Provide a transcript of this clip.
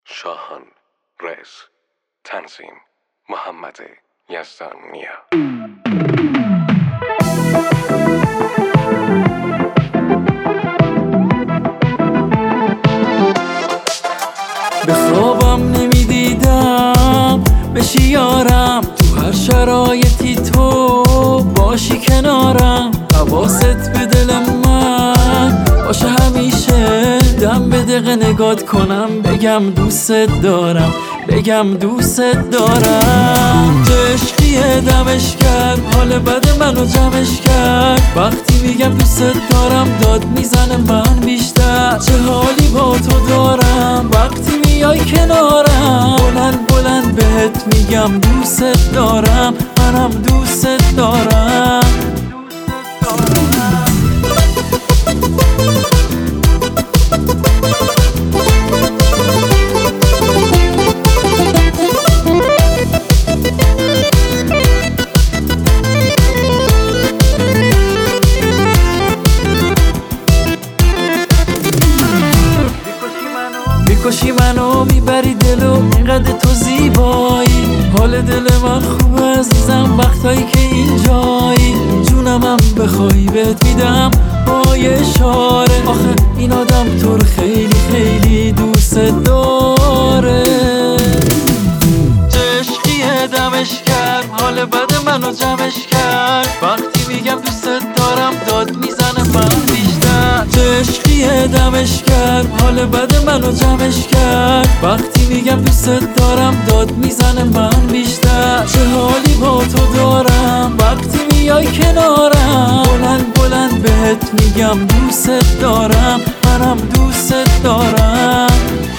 شاهان رز تنظیم محمد یزدانیا. به خوابم نمیدیدم بشی یارم، تو هر شرایطی تو باشی کنارم. حواست به دل من باشه همیشه، دم به دقیقه نگات کنم، بگم دوست دارم، بگم دوست دارم. عشقیه دمش کرد، حال بد منو جمعش کرد. وقتی میگم دوست دارم داد میزنه من بیشتر. چه حالی با تو دارم وقتی میای کنارم. بلند بلند بهت میگم دوست دارم، منم دوست دارم. میکشی منو میبری دلو، اینقدر تو زیبایی. حال دل من خوبه عزیزم وقتایی که اینجایی. جونمم بخوای بهت میدم با یه اشاره. آخه این آدم تو رو خیلی خیلی دوست داره. عشقیه دمش کرد، حال بد منو جمعش کرد. وقتی میگم دوست دارم داد میزنه من بیشتر. عشقیه دمش کرد، حال بد منو جمعش کرد. وقتی میگم دوست دارم داد میزنه من بیشتر. چه حالی با تو دارم وقتی میای کنارم. بلند بلند بهت میگم دوست دارم، منم دوست دارم.